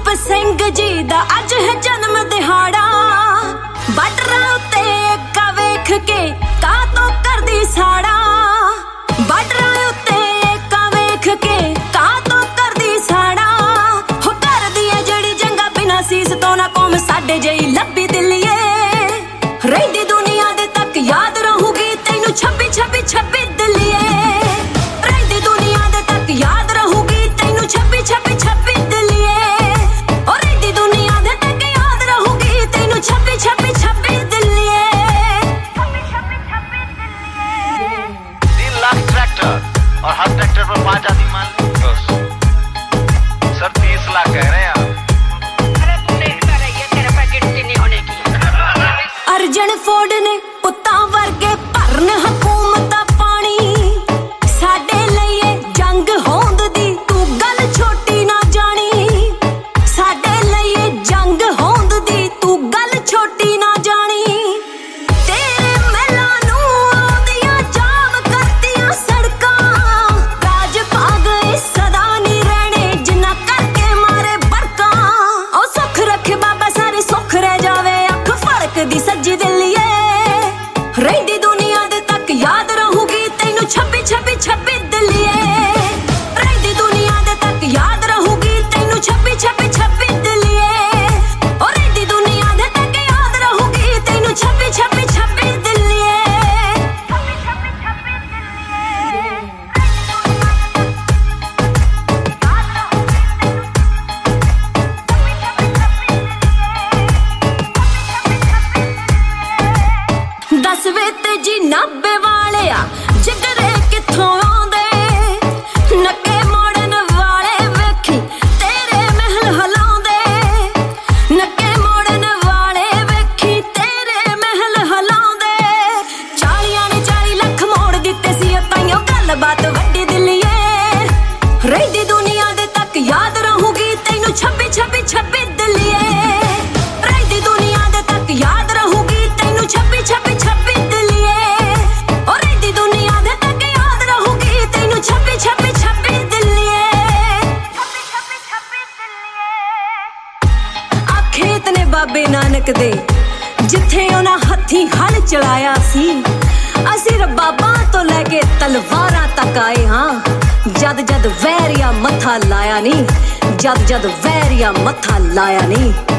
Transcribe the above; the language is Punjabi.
ਰੂਪ ਸਿੰਘ ਜੀ ਦਾ ਅੱਜ ਹੈ ਜਨਮ ਦਿਹਾੜਾ। ਬਾਰਡਰਾਂ ਉੱਤੇ ਏਕਾ ਵੇਖ ਕੇ ਕਾਹਤੋਂ ਕਰਦੀ ਸਾੜਾ। ਬਾਰਡਰਾਂ ਉੱਤੇ ਏਕਾ ਵੇਖ ਕੇ ਕਾਹਤੋਂ ਕਰਦੀ ਸਾੜਾ। ਹੋ ਕਰਦੀ ਏ ਜਿਹੜੀ ਜੰਗਾਂ ਬਿਨਾਂ ਸੀਸ ਤੋਂ ਨਾ ਕੌਮ ਸਾਡੇ ਜਿਹੀ ਲੱਭੀ ਦਿੱਲੀਏ। ਰਹਿੰਦੀ ਦੁਨੀਆ ਦੇ ਤੱਕ ਯਾਦ ਰਹੂਗੀ ਤੈਨੂੰ 26 26 26 ਦਿੱਲੀਏ। ਰਹਿੰਦੀ ਦੁਨੀਆ ਦੇ ਤੱਕ ਯਾਦ ਰਹੂਗੀ ਤੈਨੂੰ 26 26 26 ਦਿੱਲੀਏ। ਓ ਰਹਿੰਦੀ ਦੁਨੀਆ ਦੇ ਤੱਕ ਯਾਦ ਰਹੂਗੀ ਤੈਨੂੰ 26 26 26 ਦਿੱਲੀਏ। 3 लाख ट्रैक्टर और हर ट्रैक्टर पर 5 आदमी मान ली बस। सर 30 लाख कह रहे हैं आप। अरे तू देखता रहिए तेरे पैकेट नहीं होने की। अर्जन फोर्ड ने पुत्तां वर्गे भरन हुकूमतां पानी। साडे लईए जंग होंद दी तू गल छोटी ना जानी। साडे लईए जंग होंद दी तू गल छोटी ना जानी। तेरे महलां नूं आउंदियां जाम करतियां सड़कां। राज पा गए सदा नहीं रहने जिन्ना करके मारे बरकां। ओ सुख रखे बाबा सारे सुख रह जावे अख फड़क दी सज्जी दिल्लीए। ਰਹਿੰਦੀ ਦੁਨੀਆ ਦੇ ਤੱਕ ਯਾਦ ਰਹੂਗੀ ਤੈਨੂੰ 26 26 26 ਦਿੱਲੀਏ। ਰਹਿੰਦੀ ਦੁਨੀਆ ਦੇ ਤੱਕ ਯਾਦ ਰਹੂਗੀ ਤੈਨੂੰ 26 26 26 ਦਿੱਲੀਏ। ਓ ਰਹਿੰਦੀ ਦੁਨੀਆ ਦੇ ਤੱਕ ਯਾਦ ਰਹੂਗੀ ਤੈਨੂੰ 26 26 26 ਦਿੱਲੀਏ। ਦਸ ਵੇ ਤੇ ਜੀ 90 ਵਾਲਿਆ ਜਿਗਰੇ ਕਿੱਥੋਂ ਆਉਂਦੇ। ਨੱਕੇ ਮੋੜਨ ਵਾਲੇ ਵੇਖੀ ਤੇਰੇ ਮਹਿਲ ਹਲਾਉਂਦੇ। ਨੱਕੇ ਮੋੜਨ ਵਾਲੇ ਵੇਖੀ ਤੇਰੇ ਮਹਿਲ ਹਲਾਉਂਦੇ। 40 ਨੇ 40 ਲੱਖ ਮੋੜ ਦਿੱਤੇ ਸੀ ਤਾਈਓ ਗੱਲਬਾਤ ਵੱਡੀ ਦਿੱਲੀਏ। ਰਹਿੰਦੀ ਦੁਨੀਆ ਦੇ ਤੱਕ ਯਾਦ ਰਹੂਗੀ ਤੈਨੂੰ 26 26 26 ਦਿੱਲੀਏ। ਰਹਿੰਦੀ ਦੁਨੀਆ ਦੇ ਤੱਕ ਯਾਦ ਰਹੂਗੀ ਤੈਨੂੰ 26 26 26 ਦਿੱਲੀਏ। ਓ ਰਹਿੰਦੀ ਦੁਨੀਆ ਦੇ ਤੱਕ ਯਾਦ ਰਹੂਗੀ ਤੈਨੂੰ 26 26 26 ਦਿੱਲੀਏ। ਆ ਖੇਤ ਨੇ ਬਾਬੇ ਨਾਨਕ ਦੇ ਜਿੱਥੇ ਉਹਨਾਂ ਹੱਥੀਂ ਹਲ ਚਲਾਇਆ ਸੀ। ਅਸੀਂ ਰਬਾਬਾਂ ਤੋਂ ਲੈ ਕੇ ਤਲਵਾਰਾਂ ਤੱਕ ਆਏ ਹਾਂ। ਜਦ ਜਦ ਵੈਰੀਆ ਮੱਥਾ ਲਾਇਆ ਨਹੀਂ। ਜਦ ਜਦ ਵੈਰੀਆ ਮੱਥਾ ਲਾਇਆ ਨਹੀਂ।